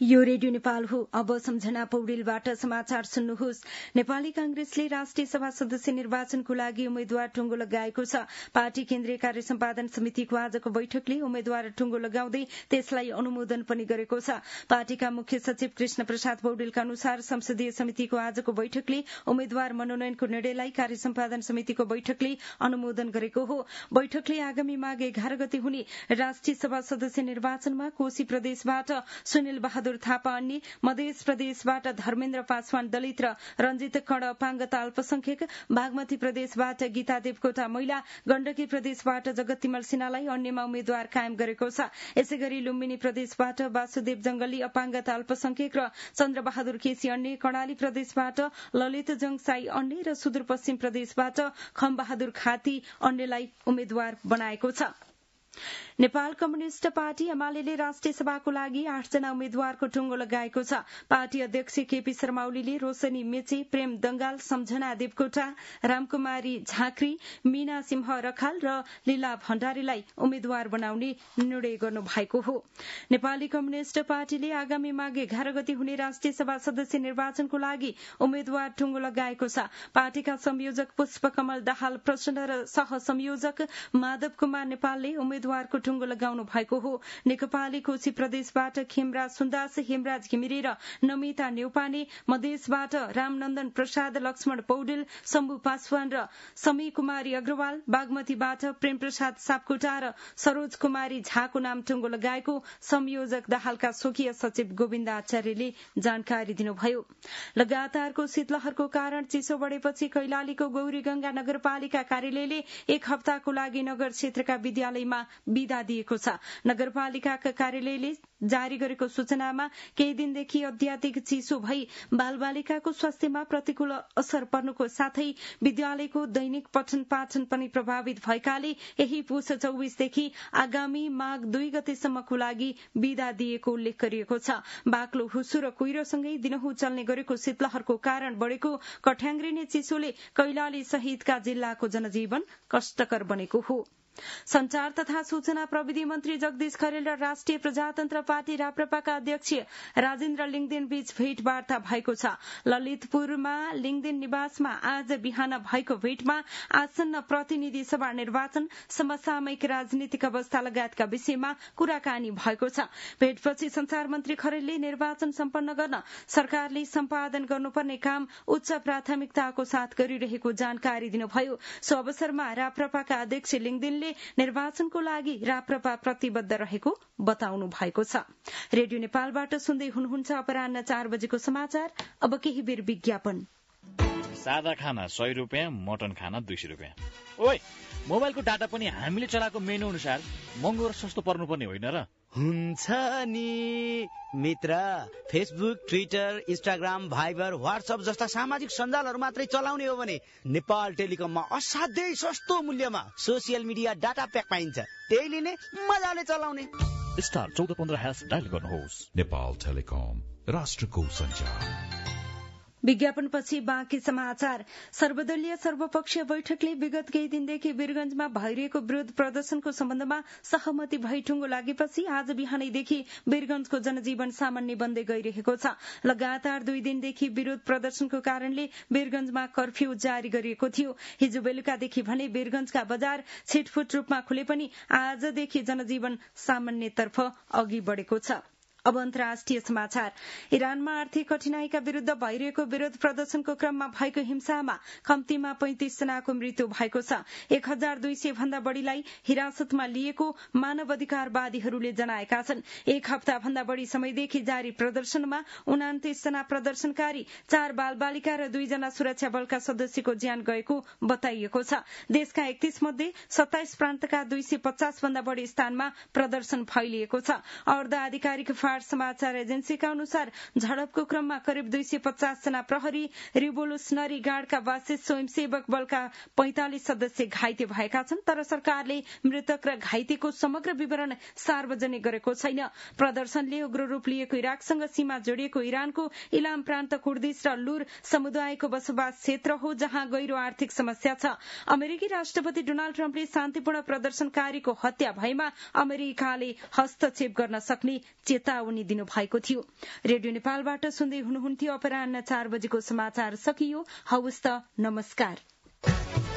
यो रेडियो नेपाल हो। अब सम्झना पौडेलबाट समाचार सुन्नुहोस्। नेपाली कांग्रेसले राष्ट्रिय सभा सदस्य निर्वाचनको लागि उम्मेद्वार टुङ्गो लगाएको छ। पार्टी केन्द्रीय कार्य सम्पादन समितिको आजको बैठकले उम्मेद्वार टुङ्गो लगाउँदै त्यसलाई अनुमोदन पनि गरेको छ। पार्टीका मुख्य सचिव कृष्ण प्रसाद पौडेलका अनुसार संसदीय समितिको आजको बैठकले उम्मेद्वार मनोनयनको निर्णयलाई कार्य सम्पादन समितिको बैठकले अनुमोदन गरेको हो। बैठकले आगामी माघ 11 गते हुने राष्ट्रिय सभा सदस्य निर्वाचनमा कोशी प्रदेशबाट सुनिल बहादुर थापा अन्य, मधेस प्रदेशबाट धर्मेन्द्र पासवान दलित र रञ्जित कर्ण अपाङ्गता अल्पसंख्यक, बागमती प्रदेशबाट गीता देवकोटा महिला, गण्डकी प्रदेशबाट जगत्तिमल सिन्हालाई अन्यमा उम्मेद्वार कायम गरेको छ। यसैगरी लुम्बिनी प्रदेशबाट वासुदेव जंगली अपाङ्गता अल्पसंख्यक र चन्द्रबहादुर केसी अन्य, कर्णाली प्रदेशबाट ललित जङसाई अन्य र सुदूरपश्चिम प्रदेशबाट खमबहादुर खाती अन्यलाई उम्मेद्वार बनाएको छ। नेपाल कम्युनिष्ट पार्टी एमाले राष्ट्रिय सभाको लागि 8 जना उम्मेद्वारको टुङ्गो लगाएको छ। पार्टी अध्यक्ष केपी शर्मा ओलीले रोशनी मेचे, प्रेम दंगाल, सम्झना देवकोटा, रामकुमारी झाँक्री, मीना सिंह रखाल र लीला भण्डारीलाई उम्मेद्वार बनाउने निर्णय गर्नु भएको हो। नेपाली कम्युनिष्ट पार्टीले आगामी माघ 11 गते हुने राष्ट्रिय सभा सदस्य निर्वाचनको लागि उम्मेद्वार टुङ्गो लगाएको छ। पार्टीका संयोजक पुष्पकमल दाहाल प्रचण्ड र सह संयोजक माधव कुमार नेपालले उम्मेद्वारको टुङ्गो लगाउनु भएको हो। नेकपाले कोशी प्रदेशबाट खेमराज सुन्दास, हेमराज घिमिरे र नमिता न्यौपाने, मधेसबाट रामनन्दन प्रसाद, लक्ष्मण पौडेल, शम्भु पासवान र समी कुमारी अग्रवाल, बागमतीबाट प्रेम प्रसाद सापकोटा र सरोज कुमारी झाको नाम टुङ्गो लगाएको संयोजक दाहालका स्वकीय सचिव गोविन्द आचार्यले जानकारी दिनुभयो। लगातारको शीतलहरको कारण चिसो बढ़ेपछि कैलालीको गौरीगंगा नगरपालिका कार्यालयले 1 हप्ताको लागि नगर क्षेत्रका विद्यालयमा बिदा दिएको छ। नगरपालिकाका कार्यालयले जारी गरेको सूचनामा केही दिनदेखि अत्याधिक चिसो भई बालबालिकाको स्वास्थ्यमा प्रतिकूल असर पर्नुको साथै विद्यालयको दैनिक पठन पाठन पनि प्रभावित भएकाले यही पुष 24 देखि आगामी माघ 2 गतेसम्मको लागि बिदा दिएको उल्लेख गरिएको छ। बाक्लो हुसु र कुहिरोसँगै दिनहुँ चल्ने गरेको शीतलहरको कारण बढ़ेको कठ्याङ्ग्रिने चिसोले कैलाली सहितका जिल्लाको जनजीवन कष्टकर बनेको हो। संचार तथा सूचना प्रविधि मन्त्री जगदीश खरेल र राष्ट्रिय प्रजातन्त्र पार्टी राप्रपाका अध्यक्ष राजेन्द्र लिङदेन बीच भेटवार्ता भएको छ। ललितपुरमा लिङदेन निवासमा आज बिहान भएको भेटमा आसन्न प्रतिनिधि सभा निर्वाचन, समसामयिक राजनीतिक अवस्था लगायतका विषयमा कुराकानी भएको छ। भेटपछि संचार मन्त्री खरेलले निर्वाचन सम्पन्न गर्न सरकारले सम्पादन गर्नुपर्ने काम उच्च प्राथमिकताको साथ गरिरहेको जानकारी दिनुभयो। सो अवसरमा राप्रपाका अध्यक्ष लिङदेनले निर्वाचनको लागि राप्रपा प्रतिबद्ध रहेको बताउनु भएको छ। रेडियो नेपालबाट सुन्दै हुनुहुन्छ अपराह्न 4 बजेको समाचार। अब केही बेर विज्ञापन। सादा खाना 100 रुपियाँ, मटन खाना 200 रुपियाँ। ओइ, मोबाइलको डाटा पनि हामीले चलाएको मेनु अनुसार महँगो र सस्तो पर्नुपर्ने होइन र? हुन्छ नि मित्र। Facebook, Twitter, Instagram, Viber, WhatsApp जस्ता सामाजिक सञ्जालहरू मात्रै चलाउने हो भने नेपाल टेलिकममा असाध्यै सस्तो मूल्यमा सोसियल मिडिया डाटा प्याक पाइन्छ। त्यही लिने, मजाले चलाउने। स्टार 1415# डायल गर्नुहोस्। नेपाल टेलिकम, राष्ट्रको सञ्चार। विज्ञापनपछि बाँकी समाचार। सर्वदलीय सर्वपक्षीय बैठकले विगत केही दिनदेखि वीरगंजमा भइरहेको विरोध प्रदर्शनको सम्बन्धमा सहमति भई टुङ्गो लागेपछि आज बिहानैदेखि वीरगंजको जनजीवन सामान्य बन्दै गइरहेको छ। लगातार 2 दिनदेखि विरोध प्रदर्शनको कारणले वीरगंजमा कर्फ्यू जारी गरिएको थियो। हिजो बेलुकादेखि भने वीरगंजका बजार छिटफुट रूपमा खुले पनि आजदेखि जनजीवन सामान्यतर्फ अघि बढ़ेको छ। अब अन्तर्राष्ट्रिय समाचार। इरानमा आर्थिक कठिनाईका विरूद्ध भइरहेको विरोध प्रदर्शनको क्रममा भएको हिंसामा कम्तीमा 35 जनाको मृत्यु भएको छ। 1200 भन्दा बढ़ीलाई हिरासतमा लिएको मानवाधिकारवादीहरूले जनाएका छन्। 1 हप्ता भन्दा बढ़ी समयदेखि जारी प्रदर्शनमा 29 जना प्रदर्शनकारी, 4 बालबालिका र 2 जना सुरक्षा बलका सदस्यको ज्यान गएको बताइएको छ। देशका 31 मध्ये 27 प्रान्तका 250 भन्दा बढ़ी स्थानमा प्रदर्शन फैलिएको छ। अर्ध आधिकारिक समाचार एजेन्सीका अनुसार झडपको क्रममा करिब 250 जना प्रहरी, रिभोल्युसनरी गार्डका वासित स्वयंसेवक बलका 45 सदस्य घाइते भएका छन्। तर सरकारले मृतक र घाइतेको समग्र विवरण सार्वजनिक गरेको छैन। प्रदर्शनले उग्र रूप लिएको इराकसँग सीमा जोडिएको इरानको इलाम प्रान्त कुर्दिश र लुर समुदायको बसोबास क्षेत्र हो, जहाँ गहिरो आर्थिक समस्या छ। अमेरिकी राष्ट्रपति डोनाल्ड ट्रम्पले शान्तिपूर्ण प्रदर्शनकारीको हत्या भएमा अमेरिकाले हस्तक्षेप गर्न सक्ने चेतावनी चेतावनी दिनुभएको थियो। रेडियो नेपालबाट सुन्दै हुनुहुन्थ्यो। अपराह्न 4 बजेको समाचार सकियो। हवस् त, नमस्कार।